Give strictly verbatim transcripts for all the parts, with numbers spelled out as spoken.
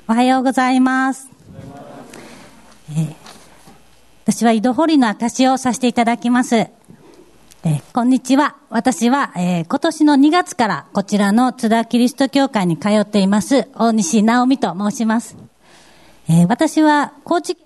おはようございます。えー、私は井戸掘りの証をさせていただきます。えー、こんにちは。私は、えー、今年のにがつからこちらの津田キリスト教会に通っています大西直美と申します。えー、私は高知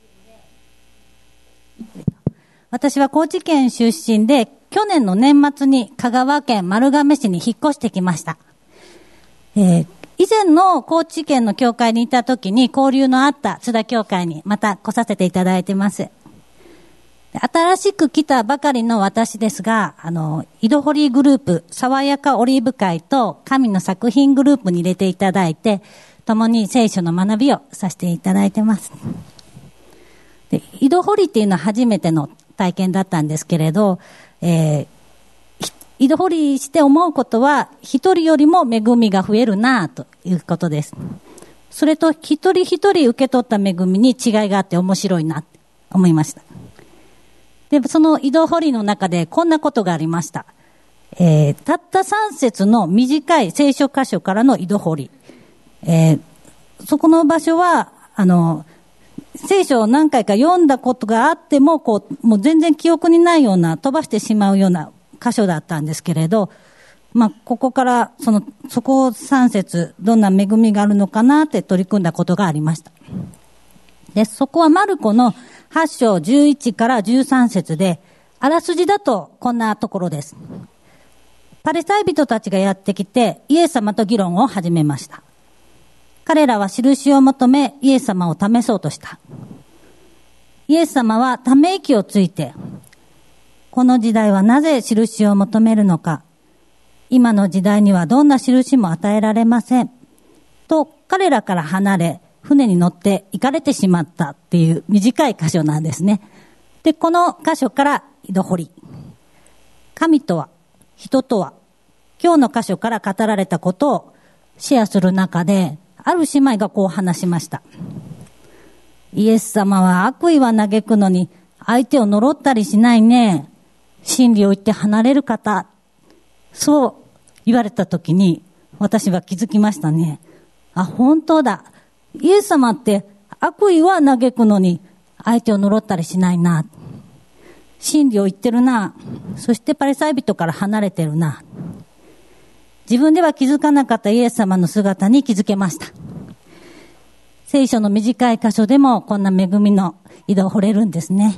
私は高知県出身で、去年の年末に香川県丸亀市に引っ越してきました。えー、以前の高知県の教会にいた時に交流のあった津田教会にまた来させていただいてます。新しく来たばかりの私ですが、あの、井戸掘りグループ、爽やかオリーブ会と神の作品グループに入れていただいて、共に聖書の学びをさせていただいてます。で、井戸掘りっていうのは初めての体験だったんですけれど、えー、井戸掘りして思うことは、一人よりも恵みが増えるなということです。それと一人一人受け取った恵みに違いがあって面白いなと思いました。で、その井戸掘りの中でこんなことがありました。えー、たったさん節の短い聖書箇所からの井戸掘り。えー、そこの場所は、あの、聖書を何回か読んだことがあっても、こう、もう全然記憶にないような、飛ばしてしまうような箇所だったんですけれど、まあ、ここから、その、そこさん節、どんな恵みがあるのかなって取り組んだことがありました。で、そこはマルコのはち章じゅういちからじゅうさん節で、あらすじだとこんなところです。パリサイ人たちがやってきて、イエス様と議論を始めました。彼らは印を求め、イエス様を試そうとした。イエス様はため息をついて、この時代はなぜ印を求めるのか、今の時代にはどんな印も与えられません。と彼らから離れ、船に乗って行かれてしまったっていう短い箇所なんですね。で、この箇所から井戸掘り。神とは、人とは、今日の箇所から語られたことをシェアする中で、ある姉妹がこう話しました。イエス様は悪意は嘆くのに相手を呪ったりしないね。真理を言って離れる方。そう言われたときに私は気づきましたね。あ、本当だ。イエス様って悪意は嘆くのに相手を呪ったりしないな。真理を言ってるな。そしてパリサイ人から離れてるな。自分では気づかなかったイエス様の姿に気づけました。聖書の短い箇所でもこんな恵みの井戸を掘れるんですね。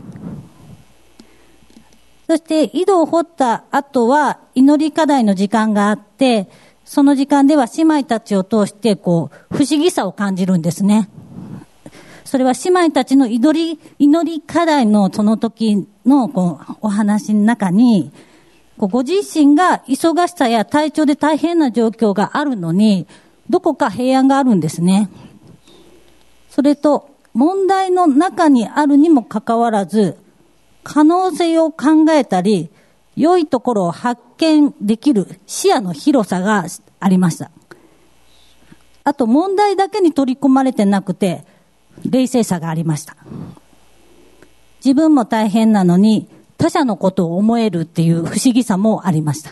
そして井戸を掘った後は祈り課題の時間があって、その時間では姉妹たちを通してこう不思議さを感じるんですね。それは姉妹たちの祈り、祈り課題のその時のこうお話の中に、ご自身が忙しさや体調で大変な状況があるのに、どこか平安があるんですね。それと、問題の中にあるにもかかわらず、可能性を考えたり、良いところを発見できる視野の広さがありました。あと、問題だけに取り込まれてなくて、冷静さがありました。自分も大変なのに、他者のことを思えるっていう不思議さもありました。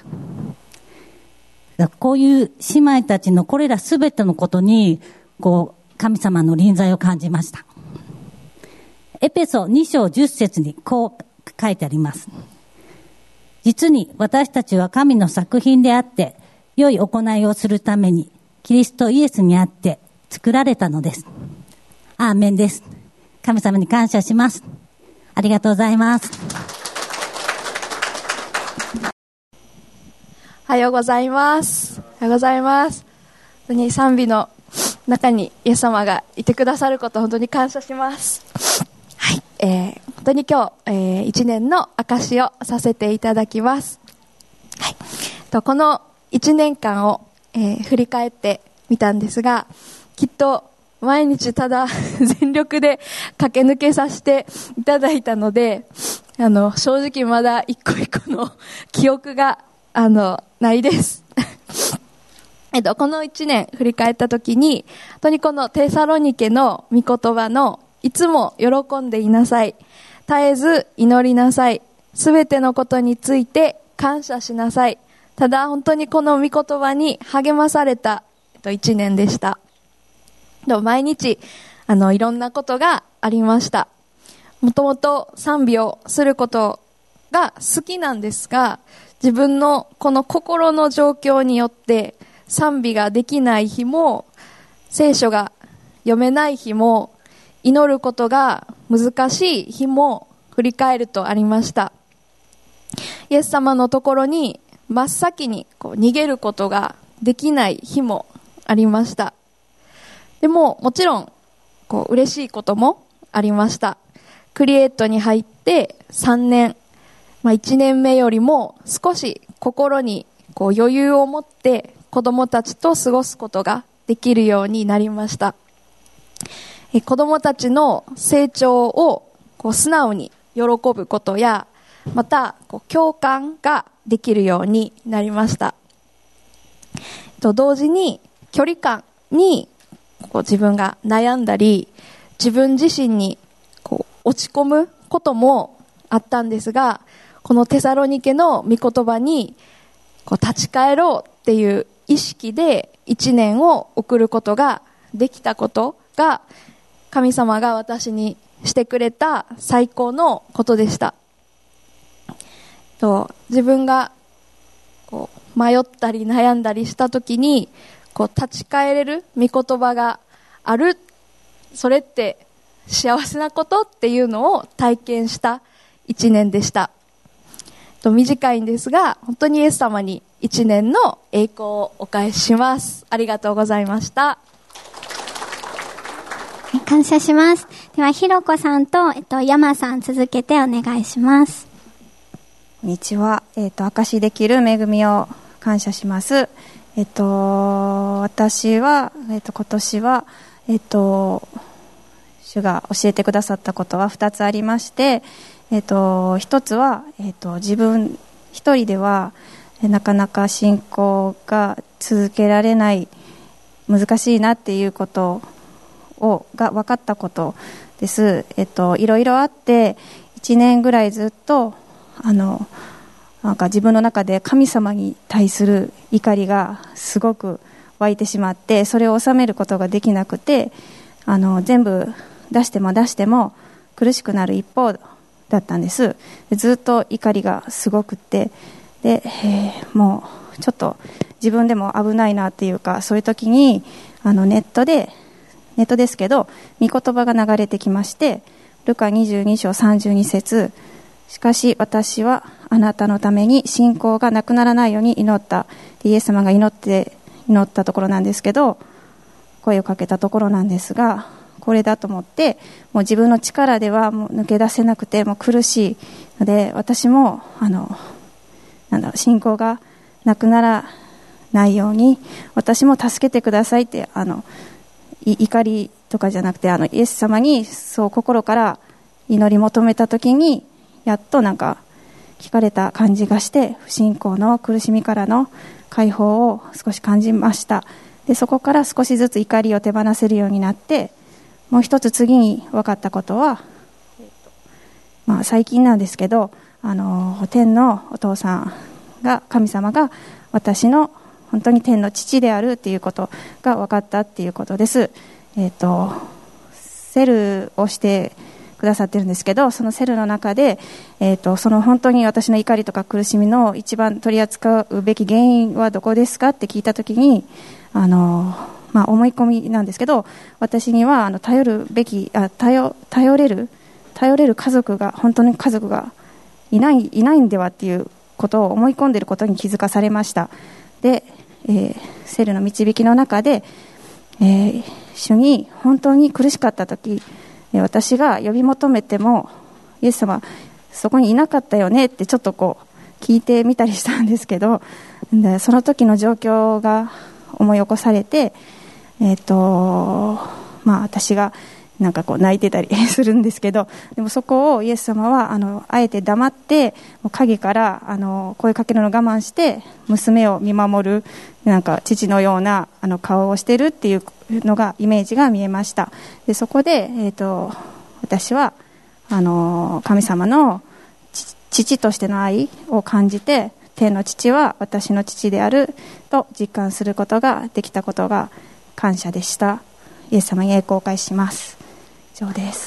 こういう姉妹たちのこれらすべてのことに、こう、神様の臨在を感じました。エペソに章じゅっ節にこう書いてあります。実に私たちは神の作品であって、良い行いをするために、キリストイエスにあって作られたのです。アーメンです。神様に感謝します。ありがとうございます。 おはようございます。おはようございます。本当に賛美の中にイエス様がいてくださることを本当に感謝します。はい、えー、本当に今日、えー、一年の証をさせていただきます。はい、とこの一年間を、えー、振り返ってみたんですが、きっと毎日ただ全力で駆け抜けさせていただいたので、あの正直まだ一個一個の記憶があのないです。えっと、この一年振り返ったときに、本当にこのテサロニケの御言葉のいつも喜んでいなさい、絶えず祈りなさい、すべてのことについて感謝しなさい。ただ本当にこの御言葉に励まされた一年でした。 でも毎日あのいろんなことがありました。もともと賛美をすることが好きなんですが、自分のこの心の状況によって賛美ができない日も、聖書が読めない日も、祈ることが難しい日も振り返るとありました。イエス様のところに真っ先にこう逃げることができない日もありました。でももちろんこう嬉しいこともありました。クリエイトに入ってさんねん、まあ、いちねんめよりも少し心にこう余裕を持って子供たちと過ごすことができるようになりました。え子供たちの成長をこう素直に喜ぶことや、またこう共感ができるようになりました。と同時に距離感にこう自分が悩んだり、自分自身にこう落ち込むこともあったんですが、このテサロニケの御言葉にこう立ち返ろうっていう意識で一年を送ることができたことが、神様が私にしてくれた最高のことでした。と自分がこう迷ったり悩んだりした時にこう立ち返れる御言葉がある、それって幸せなことっていうのを体験した一年でした。と短いんですが、本当にイエス様に一年の栄光をお返しします。ありがとうございました。 感謝します。ではひろこさんと、えっと、山さん続けてお願いします。 こんにちは。えっと証しできる恵みを感謝します。えっと私はえっと今年はえっと主が教えてくださったことはふたつありまして、えっとひとつはえっと自分一人ではなかなか信仰が続けられない難しいなっていうことをが分かったことです。えっといろいろあっていちねんぐらいずっとあのなんか自分の中で神様に対する怒りがすごく湧いてしまって、それを収めることができなくて、あの全部出しても出しても苦しくなる一方だったんです。ずっと怒りがすごくってで、えー、もうちょっと自分でも危ないなっていうか、そういう時にあのネットでネットですけど御言葉が流れてきまして、ルカにじゅうに章さんじゅうに節、しかし私はあなたのために信仰がなくならないように祈った、イエス様が祈って祈ったところなんですけど、声をかけたところなんですが、これだと思って、もう自分の力ではもう抜け出せなくてもう苦しいので、私もあのなんだろう信仰がなくならないように私も助けてくださいって、あの怒りとかじゃなくて、あのイエス様にそう心から祈り求めた時にやっとなんか聞かれた感じがして、不信仰の苦しみからの解放を少し感じました。でそこから少しずつ怒りを手放せるようになって、もう一つ次に分かったことは、まあ、最近なんですけど、あの天のお父さんが神様が私の本当に天の父であるっていうことが分かったっていうことです。えっとセルをしてくださってるんですけど、そのセルの中で、えー、とその本当に私の怒りとか苦しみの一番取り扱うべき原因はどこですかって聞いたときに、あの、まあ、思い込みなんですけど、私にはあの頼るべきあ 頼, 頼れる頼れる家族が本当に家族がいないいないんではっていうことを思い込んでいることに気づかされました。で、えー、セルの導きの中で、えー、主に本当に苦しかったとき、私が呼び求めてもイエス様そこにいなかったよねってちょっとこう聞いてみたりしたんですけど、でその時の状況が思い起こされて、えーとまあ、私がなんかこう泣いてたりするんですけど、でもそこをイエス様はあのあえて黙って、もう陰からあの声かけるのを我慢して娘を見守るなんか父のようなあの顔をしているっていうのがイメージが見えました。でそこで、えーと、私はあの神様の父としての愛を感じて、天の父は私の父であると実感することができたことが感謝でした。 イエス様に栄光をお返しします。以上です。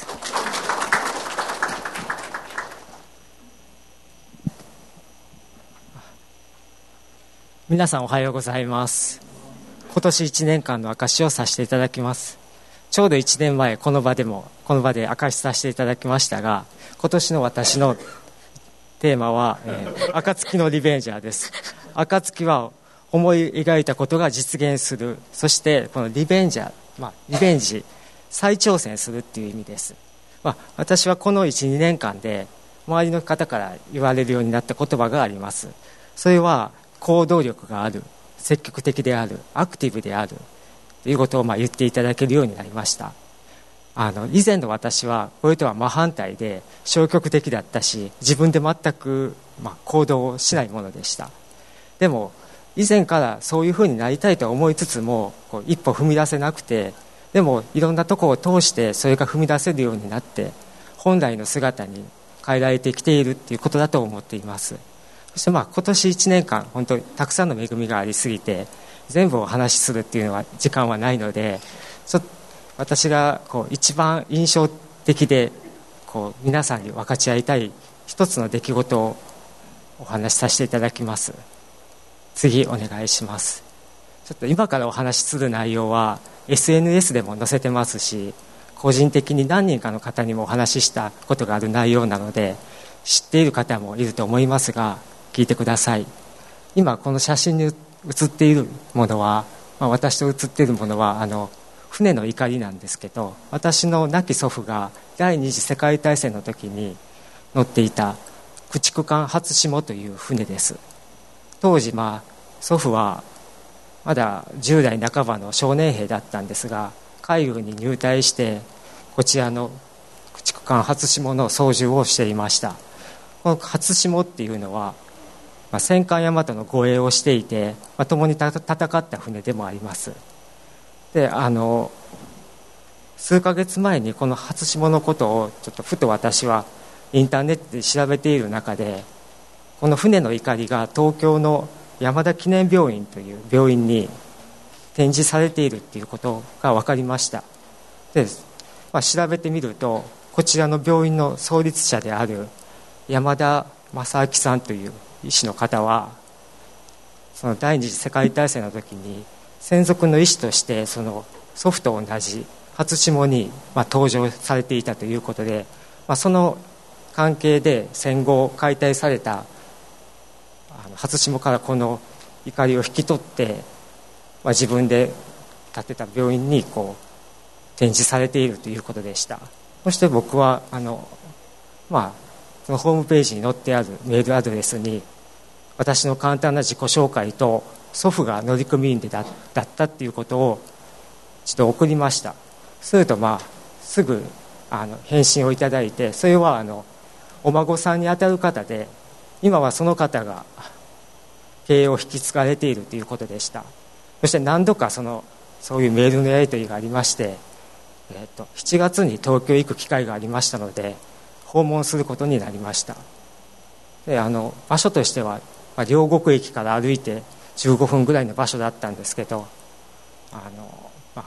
皆さんおはようございます。今年いちねんかんの証しをさせていただきます。ちょうどいちねんまえこの場でもこの場で証しさせていただきましたが、今年の私のテーマは、えー、暁のリベンジャーです。暁は思い描いたことが実現する、そしてこのリベンジャー、まあ、リベンジ再挑戦するっていう意味です。まあ、私はこの いちにねんかんで周りの方から言われるようになった言葉があります。それは行動力がある、積極的である、アクティブであるということをまあ言っていただけるようになりました。あの以前の私はこれとは真反対で消極的だったし、自分で全くまあ行動をしないものでした。でも以前からそういうふうになりたいと思いつつもこう一歩踏み出せなくて、でもいろんなところを通してそれが踏み出せるようになって本来の姿に変えられてきているということだと思っています。そしてまあ今年いちねんかん本当にたくさんの恵みがありすぎて全部お話しするっていうのは時間はないので、ちょっと私がこう一番印象的でこう皆さんに分かち合いたい一つの出来事をお話しさせていただきます。次お願いします。ちょっと今からお話しする内容は エスエヌエス でも載せてますし、個人的に何人かの方にもお話ししたことがある内容なので知っている方もいると思いますが、聞いてください。今この写真に写っているものは、まあ、私と写っているものはあの船の怒りなんですけど、私の亡き祖父が第二次世界大戦の時に乗っていた駆逐艦初霜という船です。当時、まあ、祖父はまだじゅうだいなかばの少年兵だったんですが、海軍に入隊してこちらの駆逐艦初霜の操縦をしていました。この初霜っていうのは、まあ、戦艦大和の護衛をしていて、まあ、共に戦った船でもあります。であの数ヶ月前にこの初霜のことをちょっとふと私はインターネットで調べている中で、この船の怒りが東京の山田記念病院という病院に展示されているということが分かりました。で、まあ、調べてみるとこちらの病院の創立者である山田正明さんという医師の方は、その第二次世界大戦の時に専属の医師としてその祖父と同じ初霜にまあ登場されていたということで、まあ、その関係で戦後解体されたあの初霜からこの怒りを引き取って、まあ、自分で建てた病院にこう展示されているということでした。そして僕はあの、まあ、そのホームページに載ってあるメールアドレスに私の簡単な自己紹介と祖父が乗組員で だ, だったっていうことを一度送りました。すると、まあ、すぐあの返信をいただいて、それはあのお孫さんにあたる方で、今はその方が経営を引き継がれているということでした。そして何度かそのそういうメールのやり取りがありまして、えー、としちがつに東京へ行く機会がありましたので訪問することになりました。であの場所としては、まあ、両国駅から歩いてじゅうごふんぐらいの場所だったんですけど、あの、まあ、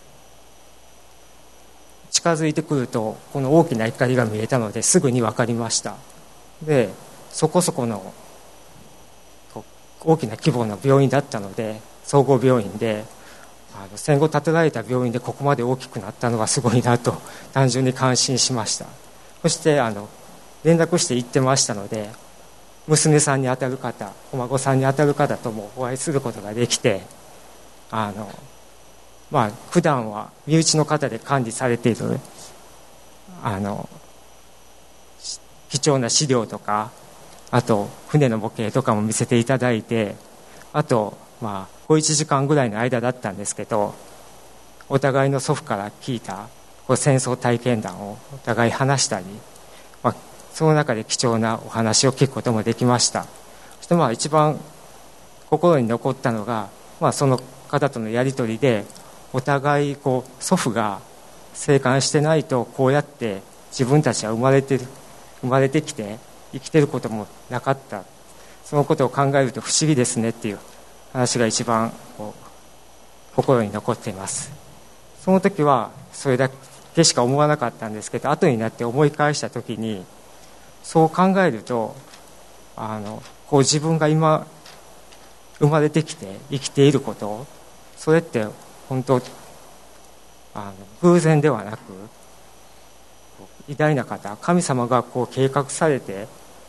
近づいてくるとこの大きな光が見えたのですぐに分かりました。でそこそこの大きな規模の病院だったので、総合病院であの戦後建てられた病院でここまで大きくなったのがすごいなと単純に感心しました。そしてあの連絡して行ってましたので、娘さんにあたる方、お孫さんにあたる方ともお会いすることができて、あの、まあ、普段は身内の方で管理されているあの貴重な資料とか、あと船の模型とかも見せていただいて、あと、まあ、小いちじかんぐらいの間だったんですけど、お互いの祖父から聞いたこう戦争体験談をお互い話したり、まあ、その中で貴重なお話を聞くこともできました。そしてまあ一番心に残ったのが、まあ、その方とのやり取りで、お互いこう祖父が生還してないとこうやって自分たちは生まれてる生まれてきて生きてることもなかった、そのことを考えると不思議ですねっていう話が一番こう心に残っています。 その時はそれだけしか思わなかったんですけど、後になって思い返した時に、そう考えると、あのこう自分が今生まれてきて生きていること、それって本当あの偶然ではなく、偉大な方、神様がこう計画されて、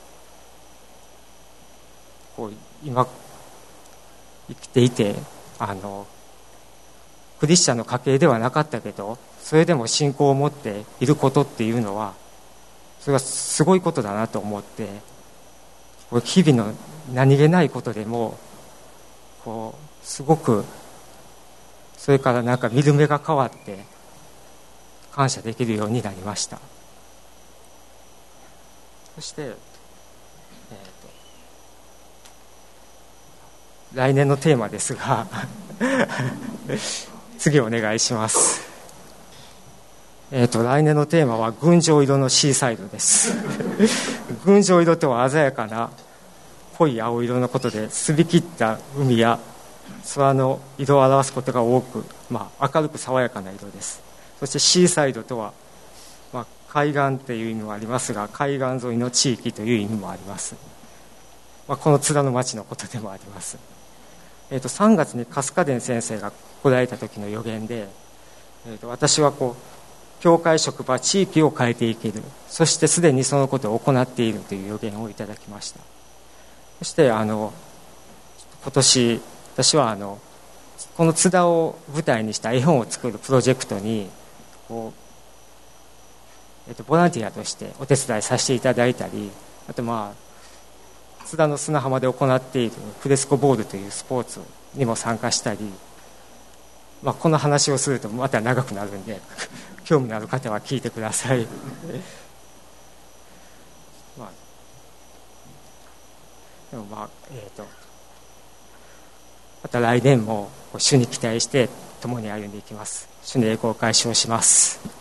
こう今生きていて、あのクリスチャンの家系ではなかったけど、それでも信仰を持っていることっていうのは、それはすごいことだなと思って、こう日々の何気ないことでもこうすごく、それからなんか見る目が変わって感謝できるようになりました。そして、えーと、来年のテーマですが次お願いします。えーと、来年のテーマは群青色のシーサイドです群青色とは鮮やかな濃い青色のことで、澄み切った海や空の色を表すことが多く、まあ、明るく爽やかな色です。そしてシーサイドとは、まあ、海岸という意味もありますが、海岸沿いの地域という意味もあります。まあ、この津田の町のことでもあります。えーと、さんがつに春日伝先生が来られた時の予言で、えーと、私はこう教会職場地域を変えていける、そしてすでにそのことを行っているという予言をいただきました。そしてあの今年私はあのこの津田を舞台にした絵本を作るプロジェクトにこう、えっと、ボランティアとしてお手伝いさせていただいたり、あとまあ津田の砂浜で行っているフレスコボールというスポーツにも参加したり、まあ、この話をするとまた長くなるんで興味のある方は聞いてくださいまあ、でもまあえっとまた来年も主に期待して共に歩んでいきます。主に栄光を解消します。